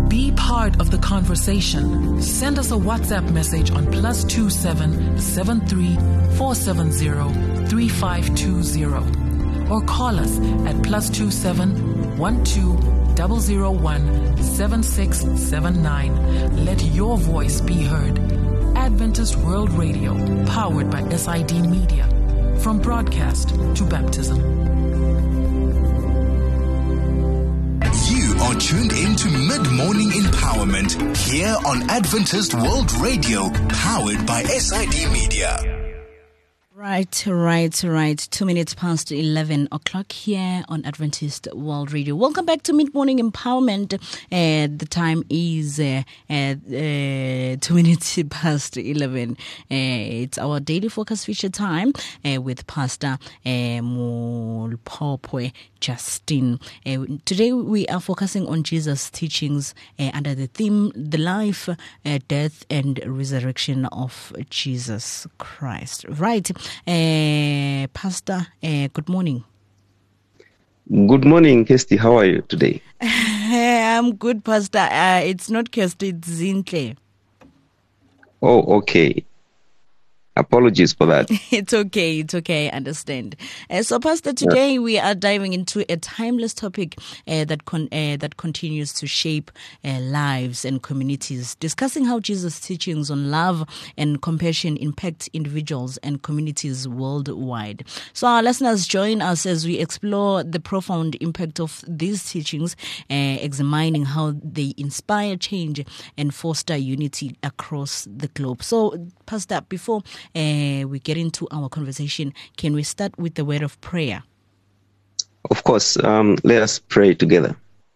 Be part of the conversation. Send us a WhatsApp message on +27 73 470 3520 or call us at +27 12 001 7679. Let your voice be heard. Adventist World Radio, powered by SID Media. From broadcast to baptism. You are tuned into Mid-Morning Empowerment here on Adventist World Radio, powered by SID Media. Right. 2 minutes past 11 o'clock here on Adventist World Radio. Welcome back to Mid-Morning Empowerment. The time is 2 minutes past 11. It's our daily focus feature time with Pastor Mulpopwe Justin. Today we are focusing on Jesus' teachings under the theme, the life, death, and resurrection of Jesus Christ. Right. Pastor, good morning. Good morning, Kirsty. How are you today? I'm good, Pastor. It's not Kirsty, it's Zintle. Oh, okay. Apologies for that. It's okay. I understand. So, Pastor, today we are diving into a timeless topic that continues to shape lives and communities, discussing how Jesus' teachings on love and compassion impact individuals and communities worldwide. So, our listeners, join us as we explore the profound impact of these teachings, examining how they inspire change and foster unity across the globe. So, Pastor, before we get into our conversation, can we start with the word of prayer? Of course. Let us pray together.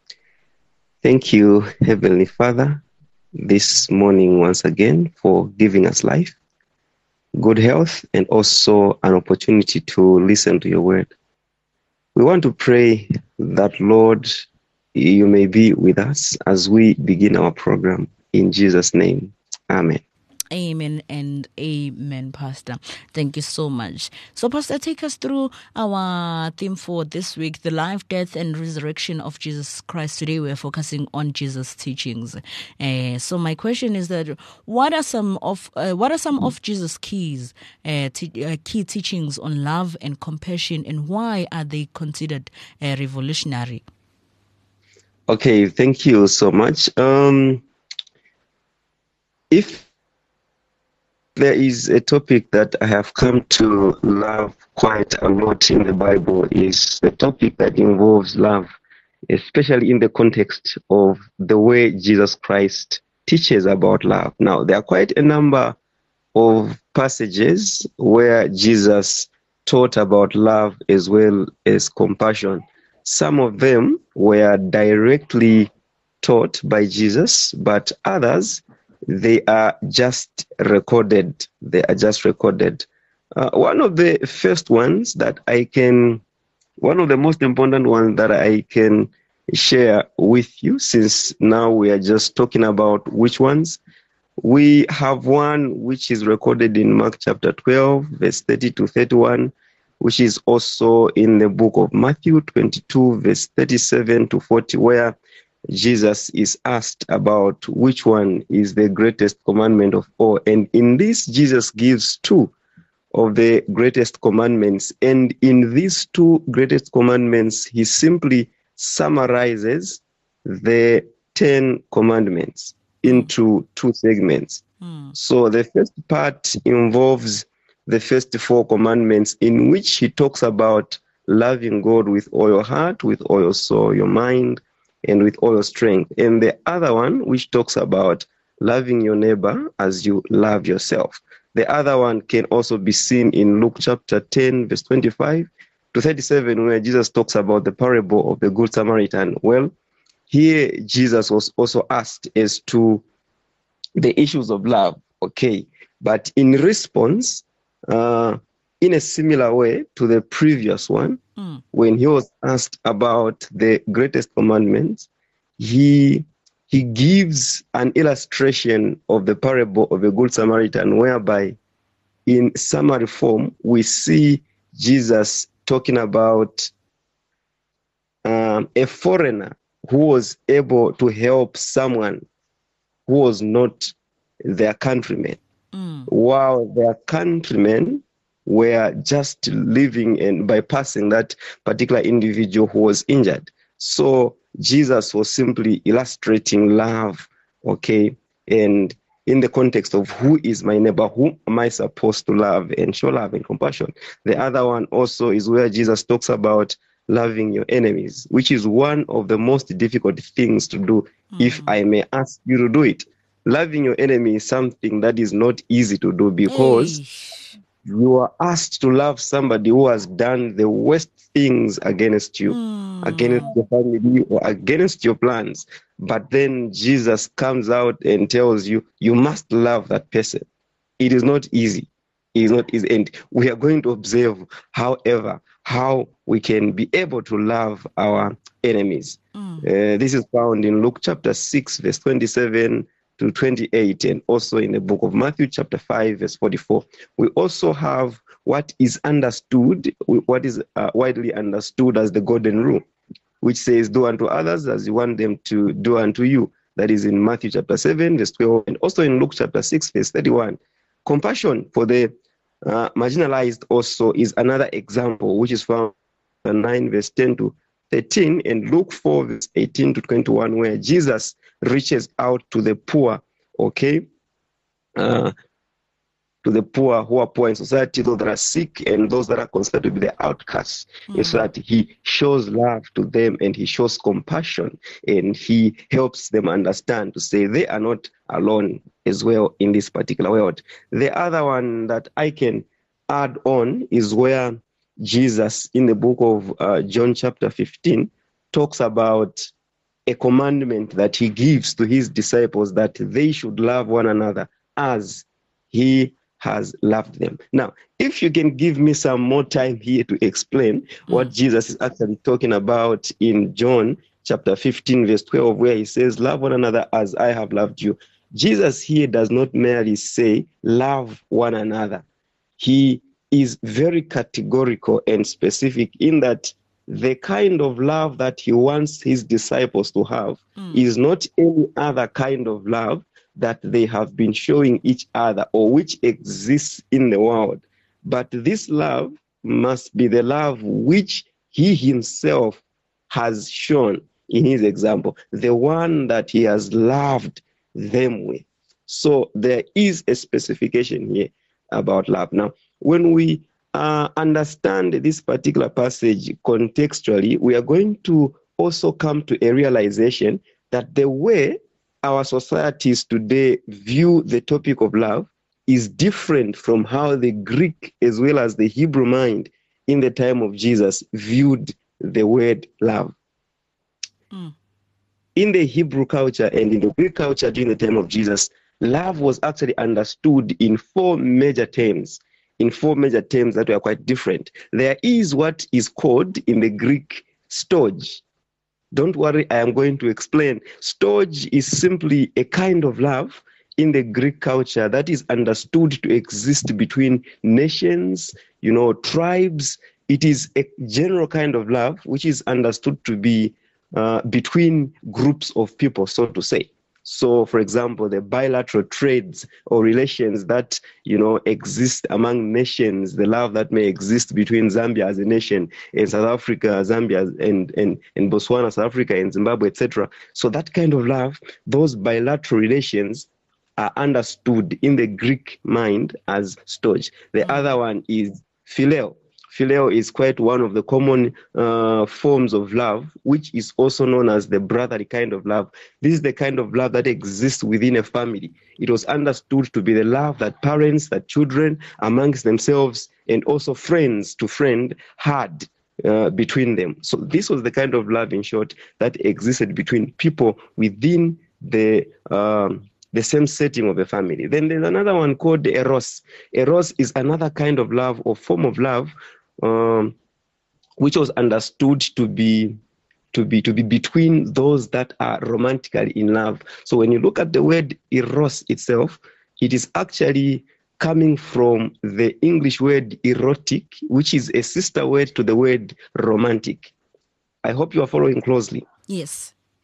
Thank you, Heavenly Father, this morning once again for giving us life, good health, and also an opportunity to listen to your word. We want to pray that, Lord, you may be with us as we begin our program. In Jesus' name, amen. Amen and amen, Pastor. Thank you so much. So, Pastor, take us through our theme for this week, the life, death, and resurrection of Jesus Christ. Today, we're focusing on Jesus' teachings. So, my question is that what are some of Jesus' key teachings on love and compassion, and why are they considered revolutionary? Okay, thank you so much. If there is a topic that I have come to love quite a lot in the Bible, is the topic that involves love, especially in the context of the way Jesus Christ teaches about love. Now, there are quite a number of passages where Jesus taught about love as well as compassion. Some of them were directly taught by Jesus, but others, they are just recorded. One of the first ones one of the most important ones that I can share with you, since now we are just talking about which ones, we have one which is recorded in Mark chapter 12, verse 30 to 31, which is also in the book of Matthew 22, verse 37 to 40, where Jesus is asked about which one is the greatest commandment of all. And in this, Jesus gives two of the greatest commandments. And in these two greatest commandments, he simply summarizes the 10 commandments into two segments. So the first part involves the first 4 commandments, in which he talks about loving God with all your heart, with all your soul, your mind, and with all your strength. And the other one, which talks about loving your neighbor as you love yourself. The other one can also be seen in Luke chapter 10, verse 25 to 37, where Jesus talks about the parable of the Good Samaritan. Well, here Jesus was also asked as to the issues of love, okay? But in response, in a similar way to the previous one, when he was asked about the greatest commandments, he gives an illustration of the parable of a Good Samaritan, whereby in summary form, we see Jesus talking about a foreigner who was able to help someone who was not their countrymen, while their countrymen were just living and bypassing that particular individual who was injured. So Jesus was simply illustrating love, okay, and in the context of who is my neighbor, who am I supposed to love and show love and compassion. The other one also is where Jesus talks about loving your enemies, which is one of the most difficult things to do, if I may ask you to do it. Loving your enemy is something that is not easy to do, because you are asked to love somebody who has done the worst things against you, against your family, or against your plans. But then Jesus comes out and tells you, you must love that person. It is not easy. It is not easy. And we are going to observe, however, how we can be able to love our enemies. This is found in Luke chapter 6, verse 27 to 28, and also in the book of Matthew chapter 5, verse 44. We also have what is understood, what is widely understood as the golden rule, which says, do unto others as you want them to do unto you. That is in Matthew chapter 7, verse 12, and also in Luke chapter 6, verse 31. Compassion for the marginalized also is another example, which is found in 9, verse 10 to 13, and Luke 4, verse 18 to 21, where Jesus reaches out to the poor, okay, to the poor who are poor in society, those that are sick and those that are considered to be the outcasts, and so that he shows love to them and he shows compassion and he helps them understand to say they are not alone as well in this particular world. The other one that I can add on is where Jesus, in the book of John chapter 15, talks about a commandment that he gives to his disciples, that they should love one another as he has loved them. Now, if you can give me some more time here to explain what Jesus is actually talking about in John chapter 15, verse 12, where he says, love one another as I have loved you. Jesus here does not merely say, love one another. He is very categorical and specific in that the kind of love that he wants his disciples to have is not any other kind of love that they have been showing each other or which exists in the world. But this love must be the love which he himself has shown in his example, the one that he has loved them with. So there is a specification here about love. Now, when we understand this particular passage contextually, we are going to also come to a realization that the way our societies today view the topic of love is different from how the Greek as well as the Hebrew mind in the time of Jesus viewed the word love. In the Hebrew culture and in the Greek culture during the time of Jesus, love was actually understood in four major terms that were quite different. There is what is called in the Greek storge. Don't worry, I am going to explain. Storge is simply a kind of love in the Greek culture that is understood to exist between nations, tribes. It is a general kind of love which is understood to be between groups of people, so to say. So, for example, the bilateral trades or relations that, exist among nations, the love that may exist between Zambia as a nation and South Africa, Zambia and Botswana, South Africa and Zimbabwe, etc. So that kind of love, those bilateral relations are understood in the Greek mind as storge. The other one is phileo. Phileo is quite one of the common forms of love, which is also known as the brotherly kind of love. This is the kind of love that exists within a family. It was understood to be the love that parents, that children amongst themselves, and also friends to friend had between them. So this was the kind of love, in short, that existed between people within the same setting of a family. Then there's another one called eros. Eros is another kind of love or form of love which was understood to be between those that are romantically in love. So when you look at the word eros itself, it is actually coming from the English word erotic, which is a sister word to the word romantic. I hope you are following closely. Yes.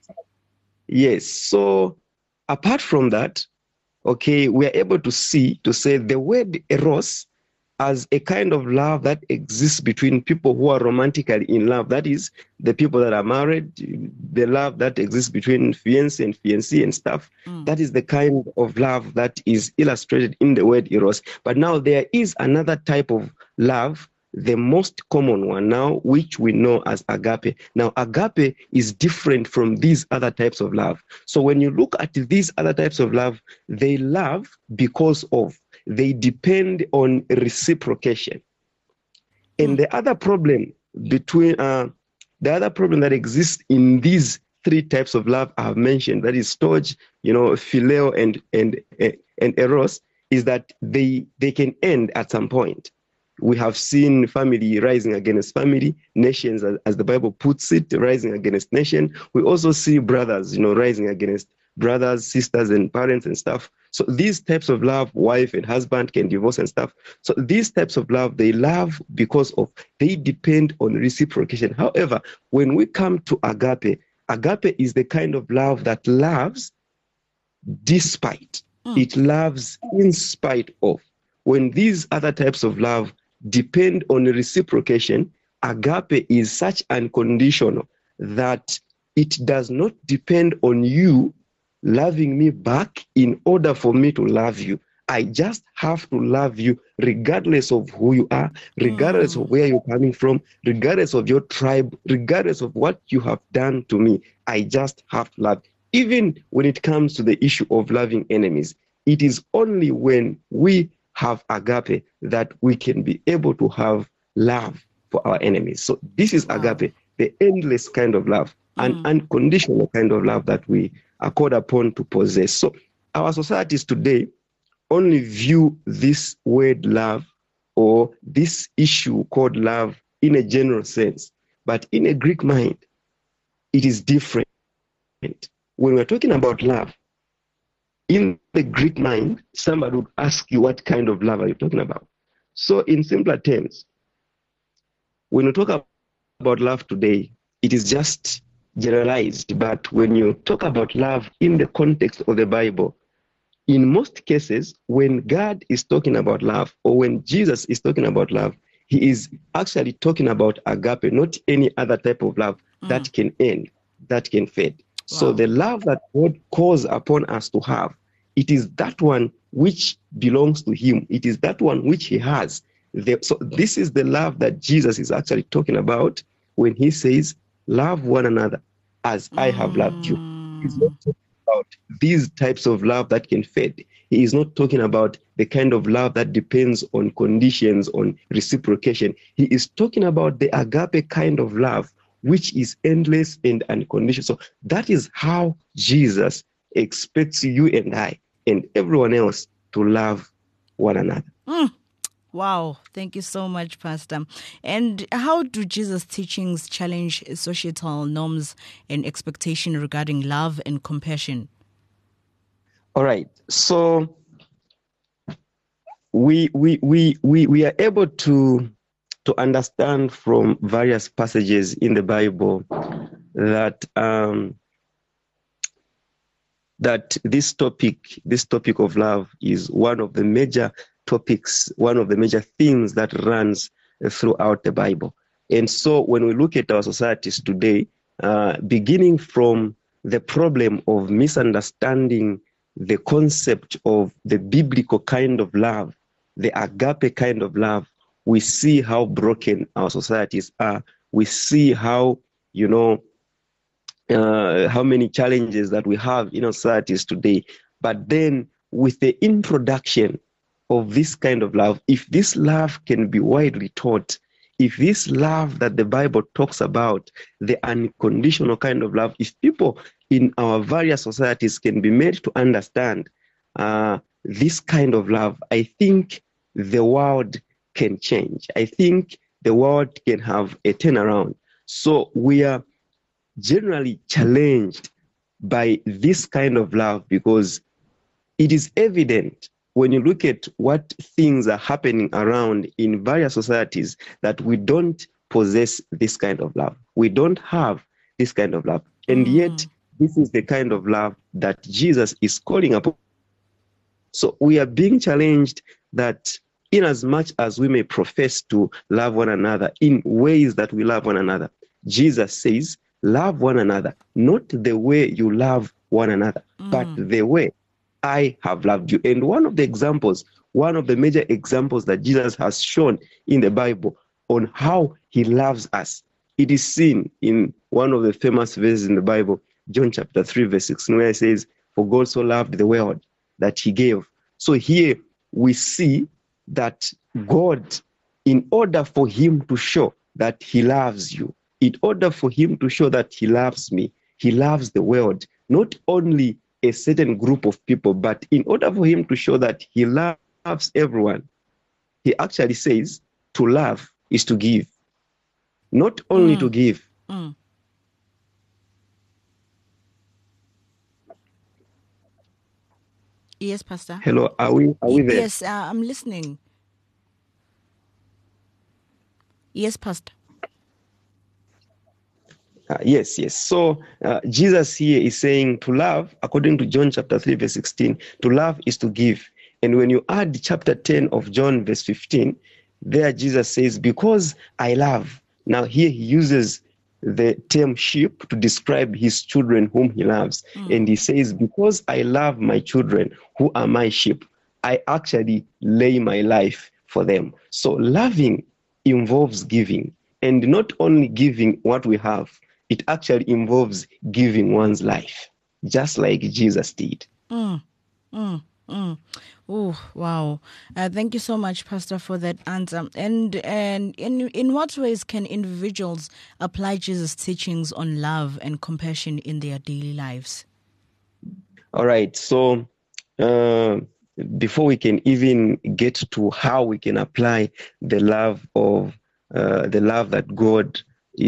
Yes. So apart from that, okay, we are able to say the word eros as a kind of love that exists between people who are romantically in love. That is, the people that are married, the love that exists between fiancé and fiancée and stuff. That is the kind of love that is illustrated in the word eros. But now there is another type of love, the most common one now, which we know as agape. Now, agape is different from these other types of love. So when you look at these other types of love, they love because of, they depend on reciprocation. And the other problem that exists in these three types of love I have mentioned, that is storge, phileo and eros, is that they can end at some point. We have seen family rising against family, nations, as the Bible puts it, rising against nation. We also see brothers, rising against brothers, sisters, and parents and stuff. So these types of love, wife and husband can divorce and stuff. So these types of love, they love because of, they depend on reciprocation. However, when we come to agape, agape is the kind of love that loves despite. It loves in spite of. When these other types of love depend on reciprocation, agape is such unconditional that it does not depend on you loving me back in order for me to love you. I just have to love you regardless of who you are, regardless of where you're coming from, regardless of your tribe, regardless of what you have done to me. I just have to love. Even when it comes to the issue of loving enemies, it is only when we have agape that we can be able to have love for our enemies. So this is agape, the endless kind of love, an unconditional kind of love that we are called upon to possess. So our societies today only view this word love or this issue called love in a general sense. But in a Greek mind, it is different. When we're talking about love, in the Greek mind, somebody would ask you, what kind of love are you talking about? So in simpler terms, when you talk about love today, it is just generalized. But when you talk about love in the context of the Bible, in most cases, when God is talking about love, or when Jesus is talking about love, he is actually talking about agape, not any other type of love that can end, that can fade. Wow. So the love that God calls upon us to have, it is that one which belongs to him. It is that one which he has. So this is the love that Jesus is actually talking about when he says, love one another as I have loved you. He's not talking about these types of love that can fade. He is not talking about the kind of love that depends on conditions, on reciprocation. He is talking about the agape kind of love, which is endless and unconditional. So that is how Jesus expects you and I and everyone else to love one another. Wow. Thank you so much, Pastor. And how do Jesus' teachings challenge societal norms and expectation regarding love and compassion? All right. So we are able to understand from various passages in the Bible that that this topic of love is one of the major topics, one of the major themes that runs throughout the Bible. And so when we look at our societies today, beginning from the problem of misunderstanding the concept of the biblical kind of love, the agape kind of love, we see how broken our societies are. We see how, how many challenges that we have in our societies today. But then with the introduction of this kind of love, if this love can be widely taught, if this love that the Bible talks about, the unconditional kind of love, if people in our various societies can be made to understand this kind of love, I think the world can change. I think the world can have a turnaround. So we are generally challenged by this kind of love because it is evident when you look at what things are happening around in various societies that we don't possess this kind of love. We don't have this kind of love. And yet this is the kind of love that Jesus is calling upon. So we are being challenged that in as much as we may profess to love one another in ways that we love one another, Jesus says, love one another, not the way you love one another, but the way I have loved you. And one of the major examples that Jesus has shown in the Bible on how he loves us, it is seen in one of the famous verses in the Bible, John chapter 3, verse 16, where it says, for God so loved the world that he gave. So here we see that God, in order for him to show that he loves you, in order for him to show that he loves me, he loves the world, not only a certain group of people, but in order for him to show that he loves everyone, he actually says to love is to give, not only to give. Yes, Pastor. Hello, are we there? Yes, I'm listening. Yes, Pastor. Yes. So Jesus here is saying to love, according to John chapter 3, verse 16, to love is to give. And when you add chapter 10 of John, verse 15, there Jesus says, because I love. Now here he uses the term sheep to describe his children whom he loves. And he says, because I love my children who are my sheep, I actually lay my life for them. So loving involves giving, and not only giving what we have, it actually involves giving one's life, just like Jesus did. Oh, wow. Thank you so much, Pastor, for that answer. And in what ways can individuals apply Jesus' teachings on love and compassion in their daily lives? All right. So before we can even get to how we can apply the love that God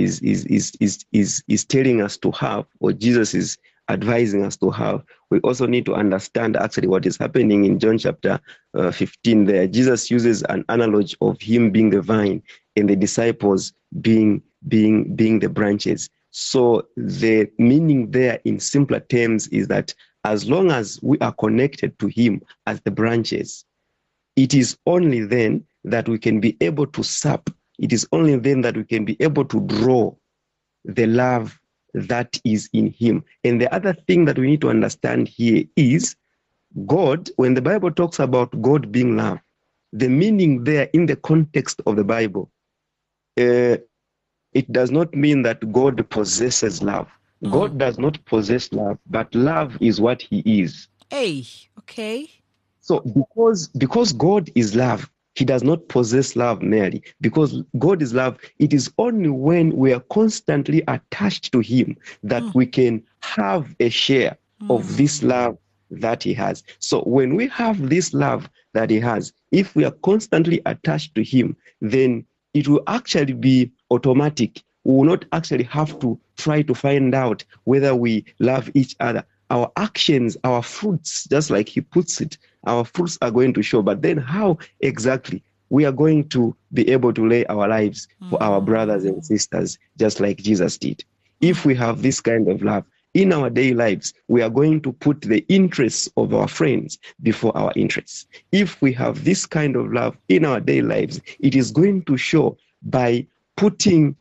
is telling us to have, or Jesus is advising us to have, we also need to understand actually what is happening in John chapter 15 there. Jesus uses an analogy of him being the vine and the disciples being the branches. So the meaning there in simpler terms is that as long as we are connected to him as the branches, it is only then that we can be able to sap. It is only then that we can be able to draw the love that is in him. And the other thing that we need to understand here is God, when the Bible talks about God being love, the meaning there in the context of the Bible, it does not mean that God possesses love. God does not possess love, but love is what he is. Hey, okay. So because God is love, he does not possess love merely. Because God is love, it is only when we are constantly attached to him that we can have a share of this love that he has. So when we have this love that he has, if we are constantly attached to him, then it will actually be automatic. We will not actually have to try to find out whether we love each other. Our actions, our fruits, just like he puts it, our fruits are going to show. But then how exactly we are going to be able to lay our lives for our brothers and sisters, just like Jesus did? If we have this kind of love in our daily lives, we are going to put the interests of our friends before our interests. If we have this kind of love in our daily lives, it is going to show by putting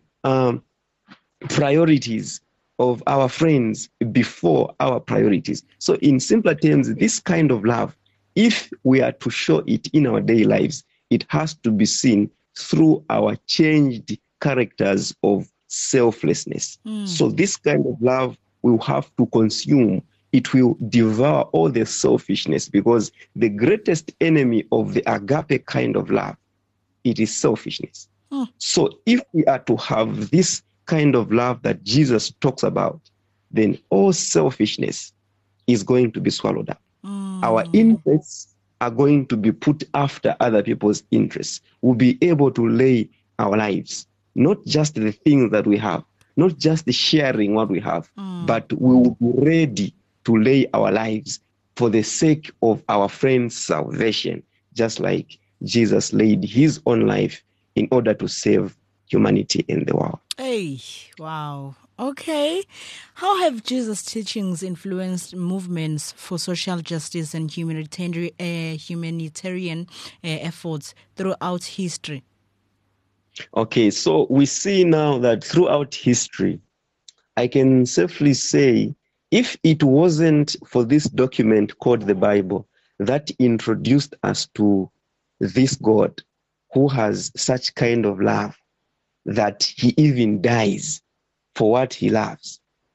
priorities of our friends before our priorities. So in simpler terms, this kind of love, if we are to show it in our daily lives, it has to be seen through our changed characters of selflessness. So this kind of love will have to consume. It will devour all the selfishness, because the greatest enemy of the agape kind of love, it is selfishness. So if we are to have this kind of love that Jesus talks about, then all selfishness is going to be swallowed up. Our interests are going to be put after other people's interests. We'll be able to lay our lives, not just the things that we have, not just sharing what we have, but we will be ready to lay our lives for the sake of our friends' salvation, just like Jesus laid his own life in order to save humanity in the world. Hey, wow. Okay. How have Jesus' teachings influenced movements for social justice and humanitarian efforts throughout history? Okay, so we see now that throughout history, I can safely say, if it wasn't for this document called the Bible that introduced us to this God who has such kind of love that he even dies for what he loves,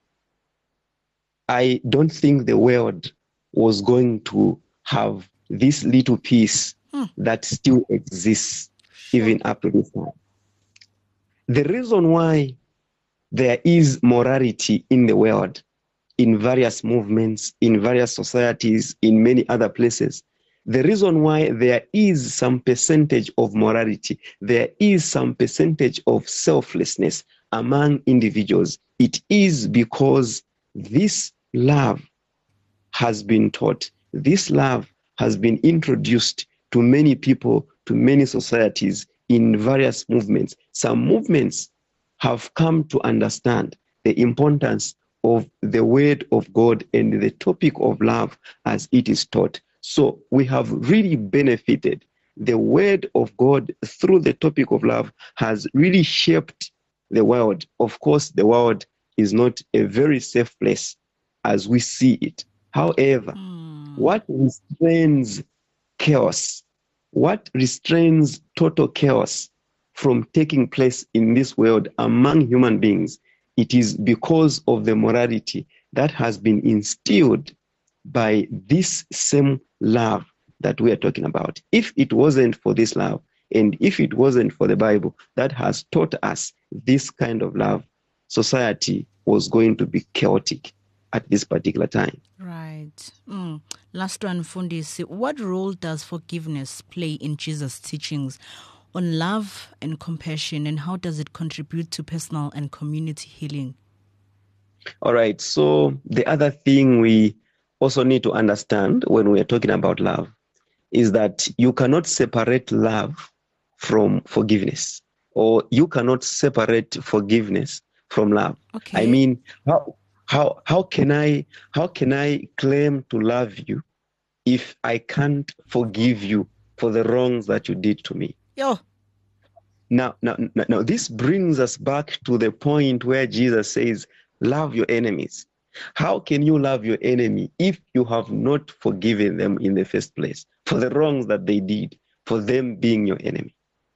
I don't think the world was going to have this little piece that still exists even up to this time. The reason why there is morality in the world, in various movements, in various societies, in many other places, the reason why there is some percentage of morality, there is some percentage of selflessness among individuals, it is because this love has been taught, this love has been introduced to many people, to many societies in various movements. Some movements have come to understand the importance of the word of God and the topic of love as it is taught. So we have really benefited. The word of God through the topic of love has really shaped the world. Of course, the world is not a very safe place as we see it. However, what restrains chaos, what restrains total chaos from taking place in this world among human beings, it is because of the morality that has been instilled by this same love that we are talking about. If it wasn't for this love, and if it wasn't for the Bible that has taught us this kind of love, society was going to be chaotic at this particular time. Right. Last one, Fundisi. What role does forgiveness play in Jesus' teachings on love and compassion, and how does it contribute to personal and community healing? All right. So the other thing we also need to understand when we are talking about love is that you cannot separate love from forgiveness, or you cannot separate forgiveness from love. Okay. I mean, how can I claim to love you if I can't forgive you for the wrongs that you did to me? Yo. Now, this brings us back to the point where Jesus says, love your enemies. How can you love your enemy if you have not forgiven them in the first place for the wrongs that they did, for them being your enemy?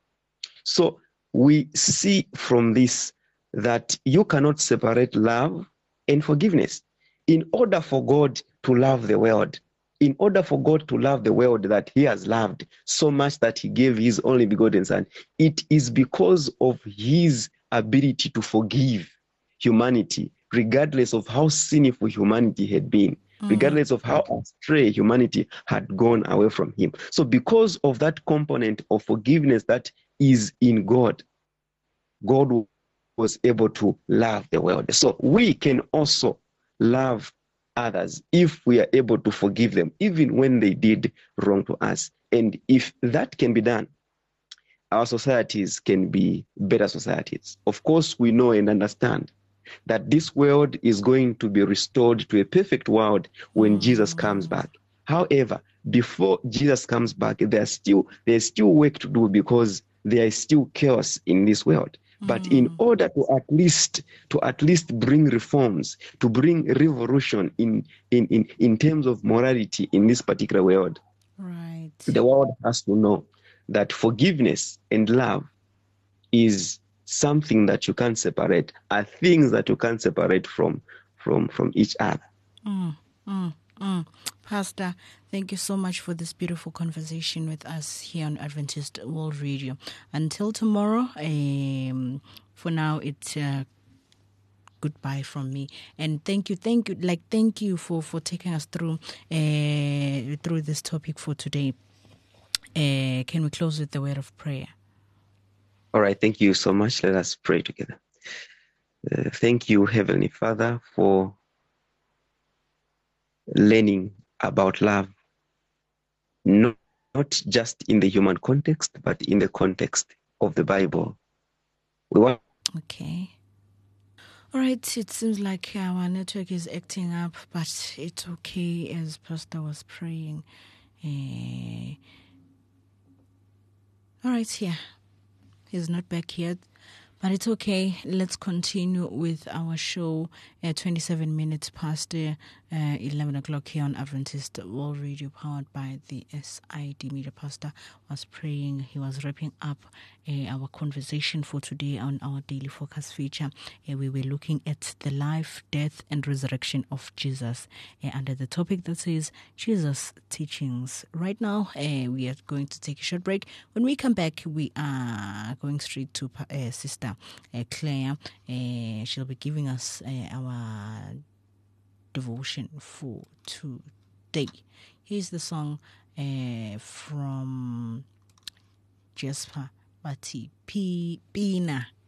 So we see from this that you cannot separate love and forgiveness. In order for God to love the world, in order for God to love the world that he has loved so much that he gave his only begotten son, it is because of his ability to forgive humanity, regardless of how sinful humanity had been, regardless of how astray humanity had gone away from him. So because of that component of forgiveness that is in God, God was able to love the world. So we can also love others if we are able to forgive them, even when they did wrong to us. And if that can be done, our societies can be better societies. Of course, we know and understand that this world is going to be restored to a perfect world when Jesus comes back. However, before Jesus comes back, there's still work to do because there is still chaos in this world. But in order to at least bring reforms, to bring revolution in terms of morality in this particular world, right, the world has to know that forgiveness and love is something that you can't separate, are things that you can't separate from each other. Pastor, thank you so much for this beautiful conversation with us here on Adventist World Radio. Until tomorrow, for now, it's goodbye from me. And thank you for taking us through this topic for today. Can we close with the word of prayer? All right, thank you so much. Let us pray together. Thank you, Heavenly Father, for learning about love, not just in the human context, but in the context of the Bible. We want Okay. All right, it seems like our network is acting up, but it's okay as Pastor was praying. All right, yeah. He's not back yet, but it's okay. Let's continue with our show at 27 minutes past 11 o'clock here on Adventist World Radio, powered by the SID Media. Pastor was praying. He was wrapping up our conversation for today on our Daily Focus feature. We were looking at the life, death, and resurrection of Jesus under the topic that says Jesus' teachings. Right now, we are going to take a short break. When we come back, we are going straight to Sister Claire. She'll be giving us our devotion for today. Here's the song from Jasper Bati Pina.